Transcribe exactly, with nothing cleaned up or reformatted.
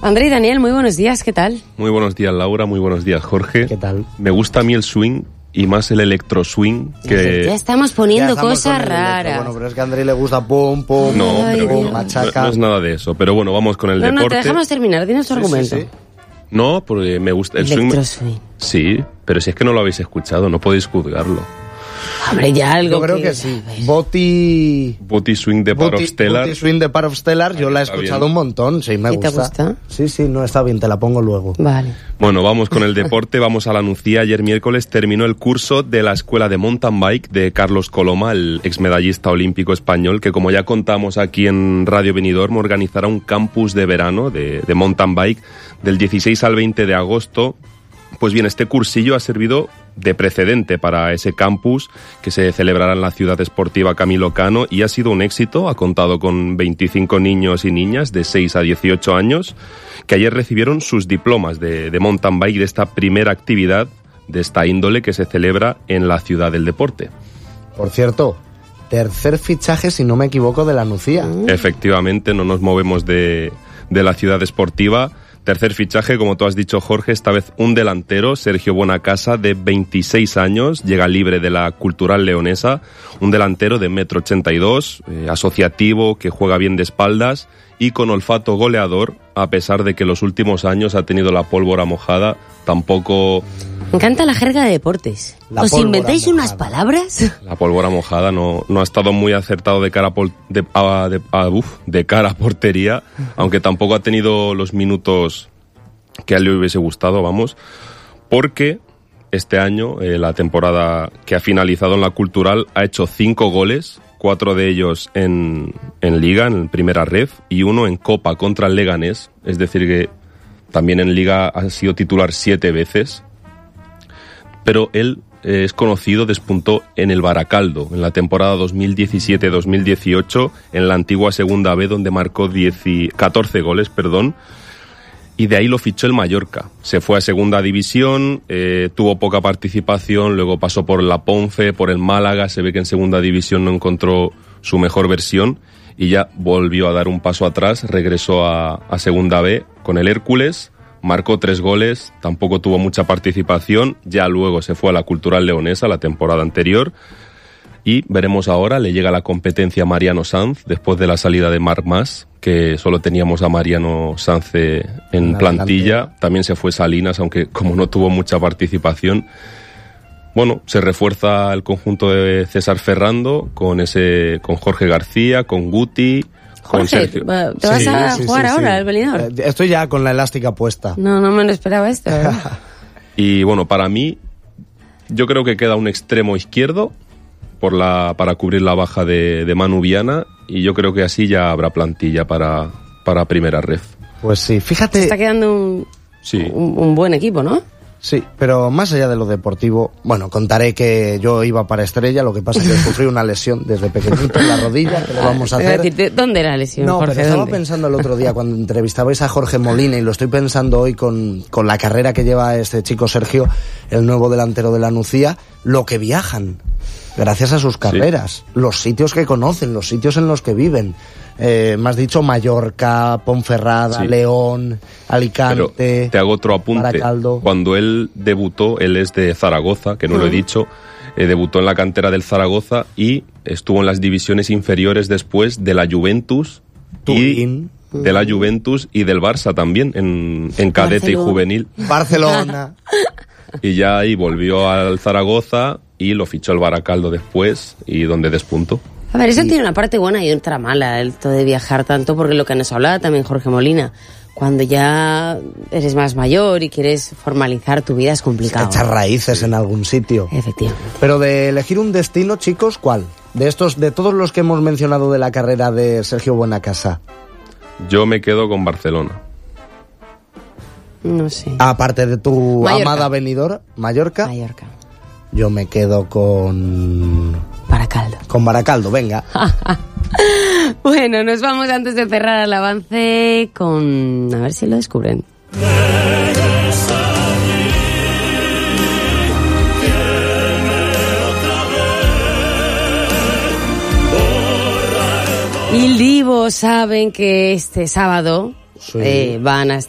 André y Daniel, muy buenos días, ¿qué tal? Muy buenos días, Laura, muy buenos días, Jorge. ¿Qué tal? Me gusta a mí el swing y más el electro swing. Que... Ya estamos poniendo Ya estamos cosas con el raras. electro. Bueno, pero es que a André le gusta pum, pum, No, Ay, pero Dios. machaca. no, no es nada de eso. Pero bueno, vamos con el No, no, deporte. te dejamos terminar, dinos tu Sí, argumento. sí, sí. No, porque me gusta el Electro swing. swing. Sí, pero si es que no lo habéis escuchado, no podéis juzgarlo. Hombre, ya algo Yo creo que, sí. Boti... Booty swing de Par of Booty, Stellar. Booty Swing de Par of Stellar, yo la he Está escuchado bien. un montón, sí, me ¿Y te gusta. gusta? Sí, sí, no, está bien, te la pongo luego. Vale. Bueno, vamos con el deporte, vamos a la Nucía. Ayer miércoles terminó el curso de la escuela de mountain bike de Carlos Coloma, el exmedallista olímpico español, que como ya contamos aquí en Radio Benidorm, organizará un campus de verano de, de mountain bike del dieciséis al veinte de agosto. Pues bien, este cursillo ha servido de precedente para ese campus que se celebrará en la ciudad esportiva Camilo Cano y ha sido un éxito. Ha contado con veinticinco niños y niñas de seis a dieciocho años que ayer recibieron sus diplomas de, de mountain bike de esta primera actividad de esta índole que se celebra en la ciudad del deporte. Por cierto, tercer fichaje, si no me equivoco, de la Nucía. Efectivamente, no nos movemos de, de la ciudad esportiva. Tercer fichaje, como tú has dicho, Jorge, esta vez un delantero, Sergio Buenacasa, de veintiséis años, llega libre de la Cultural Leonesa, un delantero de metro ochenta y dos, eh, asociativo, que juega bien de espaldas y con olfato goleador, a pesar de que los últimos años ha tenido la pólvora mojada, tampoco... Me encanta la jerga de deportes. La ¿Os pólvora inventáis mojada. unas palabras? La pólvora mojada no, no ha estado muy acertado de cara a, pol- de, a- de, a- uf, de cara a portería, aunque tampoco ha tenido los minutos que a él le hubiese gustado, vamos, porque este año, eh, la temporada que ha finalizado en la Cultural, ha hecho cinco goles, cuatro de ellos en, en Liga, en primera ref, y uno en Copa contra el Leganés, es decir que también en Liga ha sido titular siete veces. Pero él eh, es conocido, despuntó en el Baracaldo, en la temporada dos mil diecisiete dos mil dieciocho, en la antigua Segunda B, donde marcó diez, catorce goles, perdón, y de ahí lo fichó el Mallorca. Se fue a Segunda División, eh, tuvo poca participación, luego pasó por la Ponfe, por el Málaga, se ve que en Segunda División no encontró su mejor versión, y ya volvió a dar un paso atrás, regresó a, a Segunda B con el Hércules. Marcó tres goles, tampoco tuvo mucha participación, ya luego se fue a la Cultural Leonesa la temporada anterior y veremos ahora, le llega la competencia a Mariano Sanz después de la salida de Marc Mas, que solo teníamos a Mariano Sanz en En plantilla, adelante. también se fue Salinas, aunque como no tuvo mucha participación. Bueno, se refuerza el conjunto de César Ferrando con ese, con Jorge García, con Guti... Con Jorge, Sergio. va- ¿te vas Sí, a sí, jugar sí, ahora sí. al Benidorm? Eh, Estoy ya con la elástica puesta. No, no me lo esperaba esto. ¿eh? Y bueno, para mí, yo creo que queda un extremo izquierdo por la, para cubrir la baja de, de Manu Viana y yo creo que así ya habrá plantilla para, para primera ref. Pues sí, fíjate... Está quedando un, Sí. un, un buen equipo, ¿no? Sí, pero más allá de lo deportivo, bueno, contaré que yo iba para Estrella, lo que pasa es que sufrí una lesión desde pequeñito en la rodilla, que le vamos a Te iba hacer... decir, ¿dónde era la lesión, No, Jorge? pero estaba ¿Dónde? pensando el otro día cuando entrevistabais a Jorge Molina y lo estoy pensando hoy con, con la carrera que lleva este chico Sergio, el nuevo delantero de la Nucía, lo que viajan gracias a sus carreras, los sitios que conocen, los sitios en los que viven. Eh, me has dicho Mallorca, Ponferrada, Sí. León, Alicante... Pero te hago otro apunte. Baracaldo. Cuando él debutó, él es de Zaragoza, que no lo he dicho, eh, debutó en la cantera del Zaragoza y estuvo en las divisiones inferiores después de la Juventus Turín. y de la Juventus y del Barça también, en, en cadete y Barcelona. juvenil. Barcelona. Y ya ahí volvió al Zaragoza y lo fichó el Baracaldo después y donde despuntó. A ver, eso tiene una parte buena y otra mala, el todo de viajar tanto, porque lo que nos hablaba también Jorge Molina, cuando ya eres más mayor y quieres formalizar tu vida es complicado. Echar raíces en algún sitio. Efectivamente. Pero de elegir un destino, chicos, ¿cuál? De estos, de todos los que hemos mencionado de la carrera de Sergio Buenacasa. Yo me quedo con Barcelona. No sé. Aparte de tu Mallorca. amada Benidorm, Mallorca, Mallorca. yo me quedo con... Baracaldo. con Baracaldo, venga. Bueno, nos vamos antes de cerrar el avance con... A ver si lo descubren. Y Livo saben que este sábado Sí. eh, van a